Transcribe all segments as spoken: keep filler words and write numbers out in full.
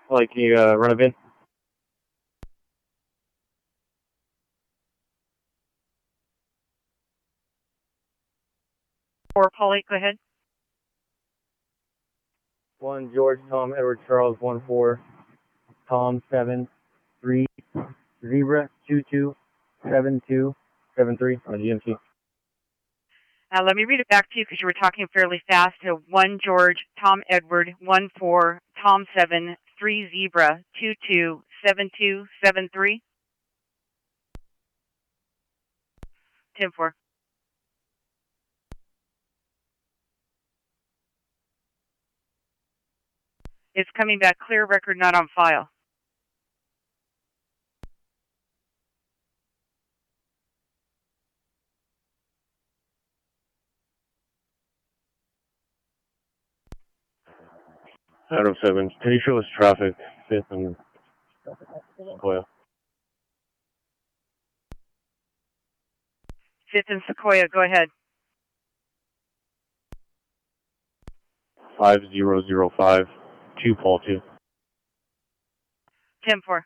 Like, can you uh, run a bin? Four, Polly, go ahead. One George, Tom, Edward, Charles, one four, Tom, seven, three, Zebra, two two, seven two, seven three on the G M C. Now let me read it back to you because you were talking fairly fast. So one George, Tom Edward, one four, Tom seven, three Zebra, two two, seven two, seven three. Ten four. It's coming back clear, record not on file. Adam seven. Can you show us traffic? Fifth and Sequoia. Fifth and Sequoia, go ahead. Five zero zero five, two Paul two. Ten four.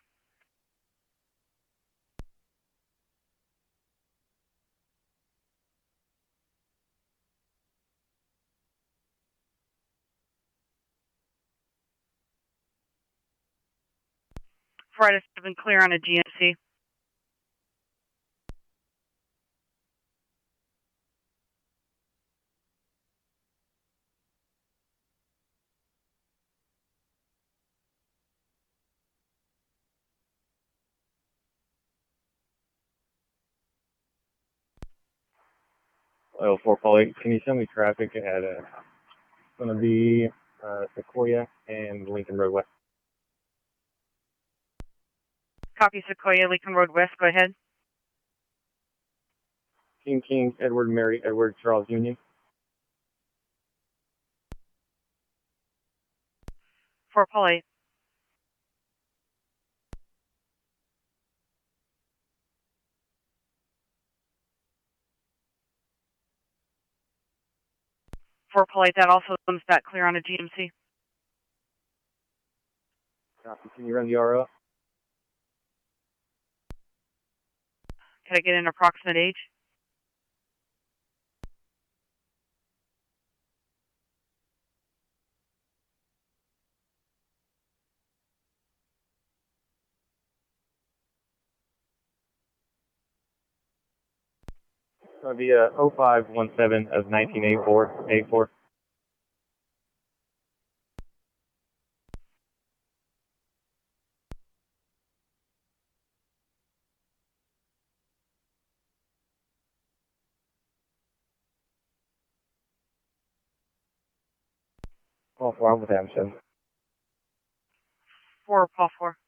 Four out of seven, clear on a G M C. Oh, four Paul eight. Can you show me traffic at uh, it's going to be uh, Sequoia and Lincoln Road West? Copy Sequoia, Lincoln Road West, go ahead. King King, Edward, Mary, Edward, Charles Union. Four Paul eight. Four Paul eight, that also comes back clear on a G M C. Copy. Can you run the R O? Can I get an approximate age? It's going to be uh, oh five one seven of nineteen eighty-four. eighty-four. Paul four, I'm with Adam seven. Four Paul four.